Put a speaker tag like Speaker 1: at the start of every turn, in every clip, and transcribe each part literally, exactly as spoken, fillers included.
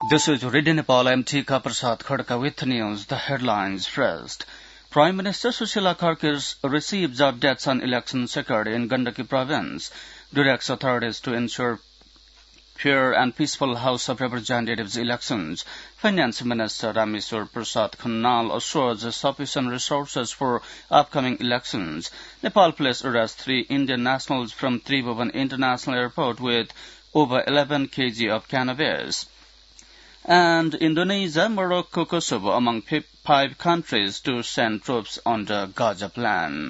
Speaker 1: This is Radio Nepal. I'm Tika Prasad Khadka with news. The headlines first. Prime Minister Sushila Karki receives updates on election security in Gandaki province, directs authorities to ensure fair and peaceful House of Representatives elections. Finance Minister Rameshwar Prasad Khanal assures sufficient resources for upcoming elections. Nepal police arrest three Indian nationals from Tribhuvan International Airport with over eleven kilograms of cannabis. And Indonesia, Morocco, Kosovo among five countries to send troops under Gaza plan.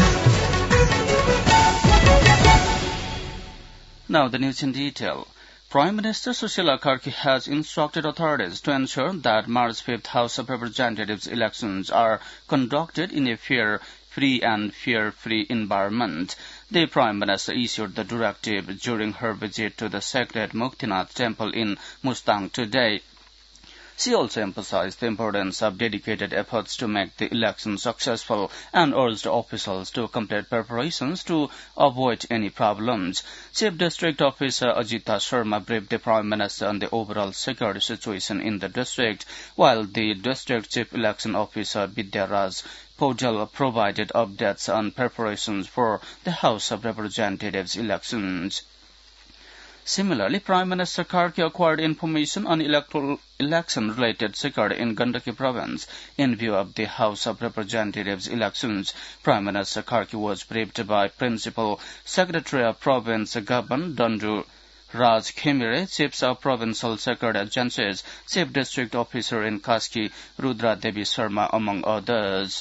Speaker 1: Now the news in detail. Prime Minister Sushila Karki has instructed authorities to ensure that March fifth House of Representatives elections are conducted in a fair, free and fear-free environment. The Prime Minister issued the directive during her visit to the sacred Muktinath Temple in Mustang today. She also emphasized the importance of dedicated efforts to make the election successful and urged officials to complete preparations to avoid any problems. Chief District Officer Ajita Sharma briefed the Prime Minister on the overall security situation in the district, while the District Chief Election Officer Vidya Raj Podal provided updates on preparations for the House of Representatives elections. Similarly, Prime Minister Karki acquired information on electoral election-related security in Gandaki province in view of the House of Representatives elections. Prime Minister Karki was briefed by Principal Secretary of Province Government Dandu Raj Khemire, Chiefs of Provincial Security Agencies, Chief District Officer in Kaski Rudra Devi Sharma, among others.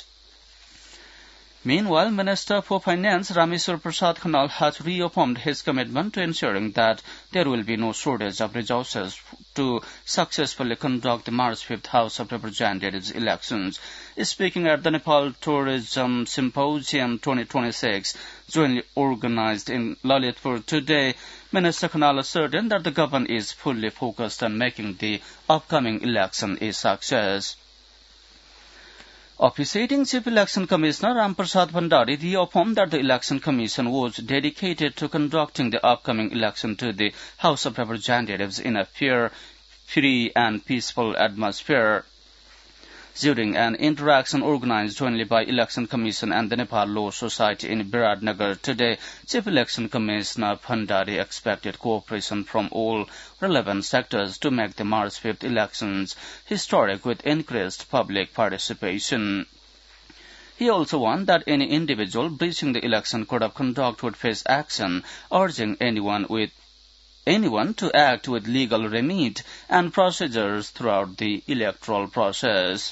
Speaker 1: Meanwhile, Minister for Finance Rameshwar Prasad Khanal has reaffirmed his commitment to ensuring that there will be no shortage of resources to successfully conduct the March fifth House of Representatives elections. Speaking at the Nepal Tourism Symposium twenty twenty-six, jointly organized in Lalitpur today, Minister Khanal asserted that the government is fully focused on making the upcoming election a success. Officiating Chief Election Commissioner Ramprasad Bhandari reaffirmed that the Election Commission was dedicated to conducting the upcoming election to the House of Representatives in a fair, free and peaceful atmosphere. During an interaction organized jointly by Election Commission and the Nepal Law Society in Biradnagar today, Chief Election Commissioner Bhandari expected cooperation from all relevant sectors to make the March fifth elections historic with increased public participation. He also warned that any individual breaching the election code of conduct would face action, urging anyone with anyone to act with legal remit and procedures throughout the electoral process.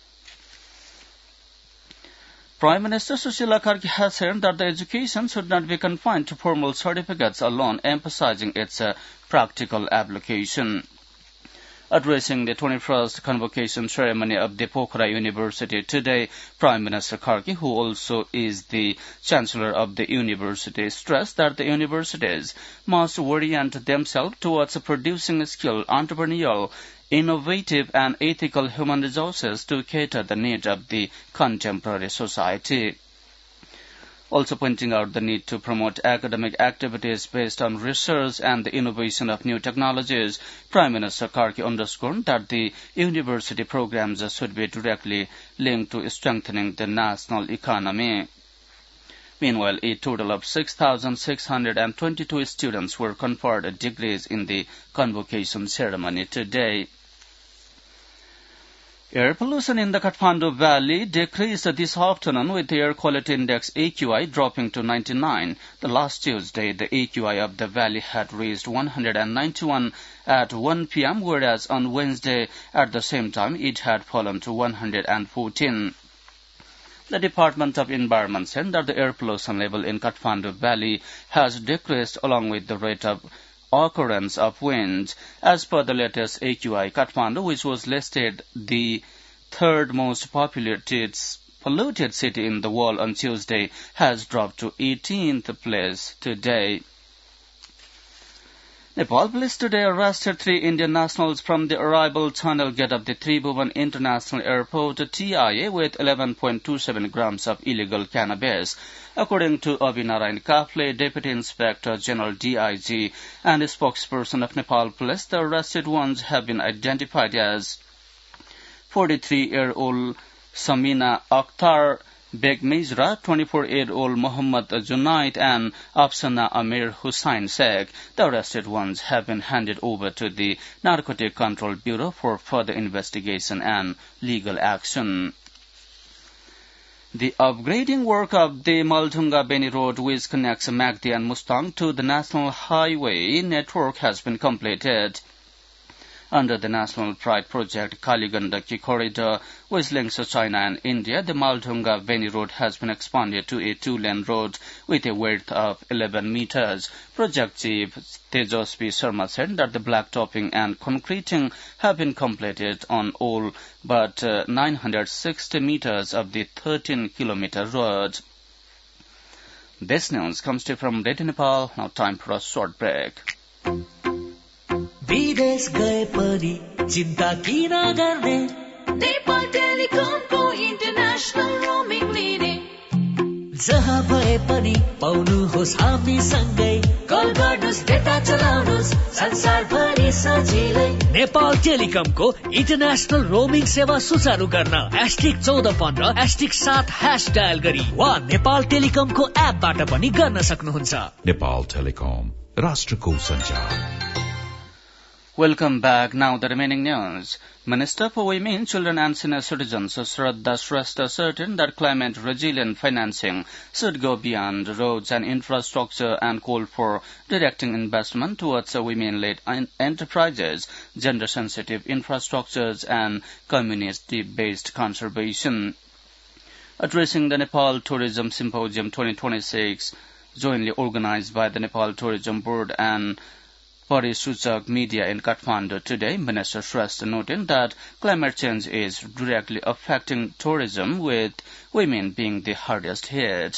Speaker 1: Prime Minister Sushila Karki has said that the education should not be confined to formal certificates alone, emphasizing its uh, practical application. Addressing the twenty-first convocation ceremony of the Pokhara University today, Prime Minister Karki, who also is the Chancellor of the university, stressed that the universities must orient themselves towards producing skilled, entrepreneurial, innovative and ethical human resources to cater the needs of the contemporary society. Also pointing out the need to promote academic activities based on research and the innovation of new technologies, Prime Minister Karki underscored that the university programs should be directly linked to strengthening the national economy. Meanwhile, a total of six thousand six hundred twenty-two students were conferred degrees in the convocation ceremony today. Air pollution in the Kathmandu Valley decreased this afternoon with the air quality index A Q I dropping to ninety-nine. The last Tuesday, the A Q I of the valley had reached one hundred ninety-one at one p m, whereas on Wednesday at the same time it had fallen to one hundred fourteen. The Department of Environment said that the air pollution level in Kathmandu Valley has decreased along with the rate of occurrence of wind. As per the latest A Q I, Kathmandu, which was listed the third most populated polluted city in the world on Tuesday, has dropped to eighteenth place today. Nepal police today arrested three Indian nationals from the arrival tunnel gate of the Tribhuvan International Airport, T I A, with eleven point two seven grams of illegal cannabis. According to Abhinarayan Kafle, Deputy Inspector General D I G and a spokesperson of Nepal police, the arrested ones have been identified as forty-three-year-old Samina Akhtar Beg Mizra, twenty-four-year-old Muhammad Junaid, and Afsana Amir Hussain Sheikh. The arrested ones have been handed over to the Narcotic Control Bureau for further investigation and legal action. The upgrading work of the Maldunga-Beni Road, which connects Magdi and Mustang to the National Highway network, has been completed. Under the National Pride Project Kaligandaki Corridor, which links China and India, the Maldunga-Beni Road has been expanded to a two-lane road with a width of eleven meters. Project Chief Tejasvi Sharma said that the blacktopping and concreting have been completed on all but uh, nine hundred sixty meters of the thirteen kilometer road. This news comes to you from Radio Nepal. Now time for a short break.
Speaker 2: विदेश गए पनि चिन्ता किन गर्ने Nepal टेलिकमको international roaming लिने जहाँ भए पनि पाउनुहोस् हामी सँगै कल गर्नुहोस् डेटा चलाउनुहोस् संसारभरि सजिलै नेपाल टेलिकमको इन्टरनेशनल रोमिङ सेवा सुचारू गर्न एस्टिक चौध पन्ध्र एस्टिक सात ह्यास डायल गरी वा नेपाल टेलिकमको एपबाट पनि गर्न सक्नुहुन्छ.
Speaker 3: नेपाल टेलिकम, राष्ट्रको सञ्चार.
Speaker 1: Welcome back. Now the remaining news. Minister for Women, Children and Senior Citizens Shraddha Shrestha ascertained that climate resilient financing should go beyond roads and infrastructure and called for directing investment towards women-led enterprises, gender-sensitive infrastructures and community-based conservation. Addressing the Nepal Tourism Symposium twenty twenty-six, jointly organized by the Nepal Tourism Board and Parisuchak Media in Kathmandu today, Minister Shrestha noted that climate change is directly affecting tourism, with women being the hardest hit.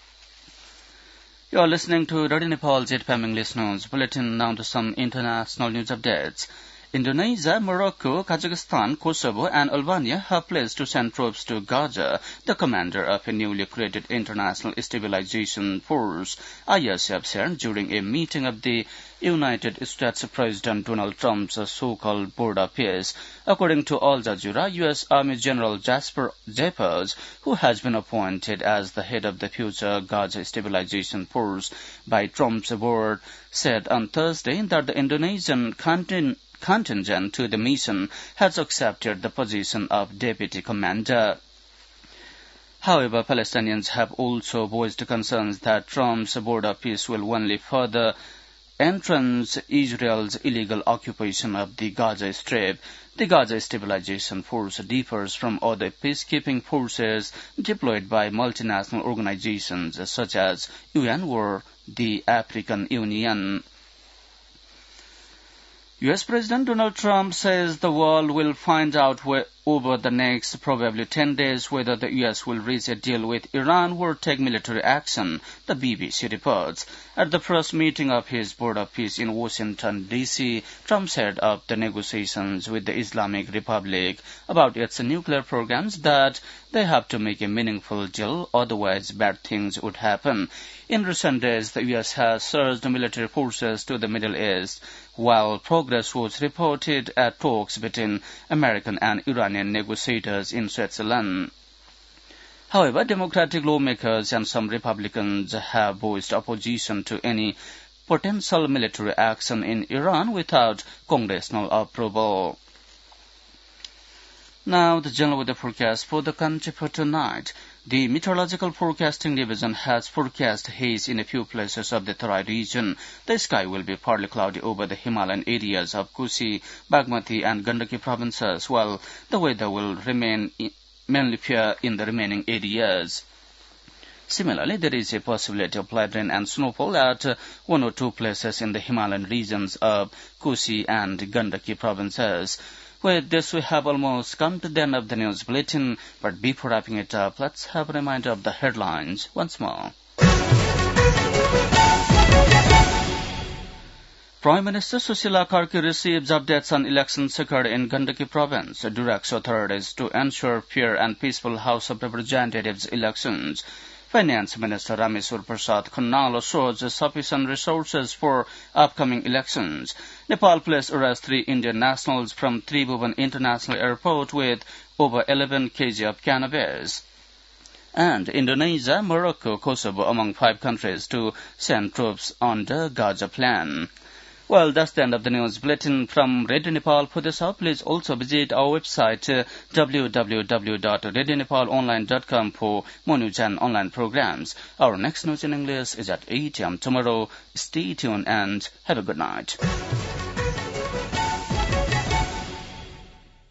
Speaker 1: You are listening to Radio Nepal Z P M English News Bulletin. Now to some international news updates. Indonesia, Morocco, Kazakhstan, Kosovo and Albania have pledged to send troops to Gaza, the commander of a newly created International Stabilization Force, I S F, said during a meeting of the United States President Donald Trump's so-called Board of Peace. According to Al Jazeera, U S Army General Jasper Jeffers, who has been appointed as the head of the future Gaza Stabilization Force by Trump's board, said on Thursday that the Indonesian contingent contingent to the mission has accepted the position of deputy commander. However, Palestinians have also voiced concerns that Trump's Board of Peace will only further entrench Israel's illegal occupation of the Gaza Strip. The Gaza Stabilization Force differs from other peacekeeping forces deployed by multinational organizations such as U N or the African Union. U S President Donald Trump says the world will find out where, over the next probably ten days whether the U S will reach a deal with Iran or take military action, the B B C reports. At the first meeting of his Board of Peace in Washington, D C, Trump said of the negotiations with the Islamic Republic about its nuclear programs that they have to make a meaningful deal, otherwise bad things would happen. In recent days, the U S has surged military forces to the Middle East, while progress was reported at talks between American and Iranian negotiators in Switzerland. However, Democratic lawmakers and some Republicans have voiced opposition to any potential military action in Iran without congressional approval. Now, the general weather forecast for the country for tonight. The Meteorological Forecasting Division has forecast haze in a few places of the Tarai region. The sky will be partly cloudy over the Himalayan areas of Kusi, Bagmati and Gandaki provinces, while the weather will remain mainly fair in the remaining areas. Similarly, there is a possibility of light rain and snowfall at uh, one or two places in the Himalayan regions of Kusi and Gandaki provinces. With this, we have almost come to the end of the news bulletin, but before wrapping it up, let's have a reminder of the headlines once more. Prime Minister Susila Karki receives updates on elections occurred in Gandaki province, directs authorities to ensure fair and peaceful House of Representatives elections. Finance Minister Rameswar Prasad Khanal assures sufficient resources for upcoming elections. Nepal police arrest three Indian nationals from Tribhuvan International Airport with over eleven kilograms of cannabis. And Indonesia, Morocco, Kosovo among five countries to send troops on the Gaza plan. Well, that's the end of the news bulletin from Radio Nepal. For this hour, please also visit our website uh, w w w dot radio nepal online dot com for more news and online programs. Our next news in English is at eight a m tomorrow. Stay tuned and have a good night.